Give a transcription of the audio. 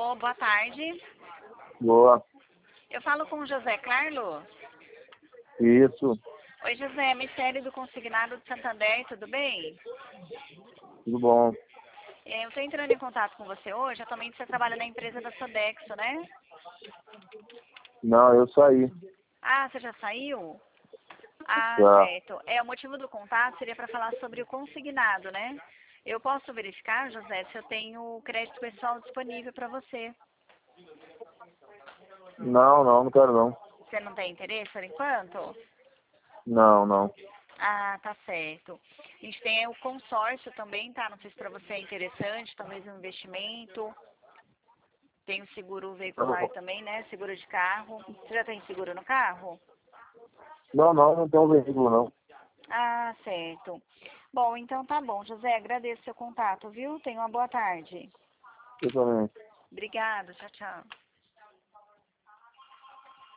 Alô, boa tarde. Boa. Eu falo com o José Carlos. Isso. Oi, José, Michele do Consignado de Santander, tudo bem? Tudo bom. Eu estou entrando em contato com você hoje. Atualmente você trabalha na empresa da Sodexo, né? Não, eu saí. Ah, você já saiu? Ah, Já. certo. O motivo do contato seria para falar sobre o consignado, né? Eu posso verificar, José, se eu tenho crédito pessoal disponível para você. Não quero não. Você não tem interesse por enquanto? Não. Ah, tá certo. A gente tem o consórcio também, tá? Não sei se para você é interessante, talvez um investimento. Tem o seguro veicular também, né? Seguro de carro. Você já tem seguro no carro? Não tem um veículo não. Ah, certo. Bom, então tá bom. José, agradeço seu contato, viu? Tenha uma boa tarde. Eu também. Obrigada, tchau, tchau.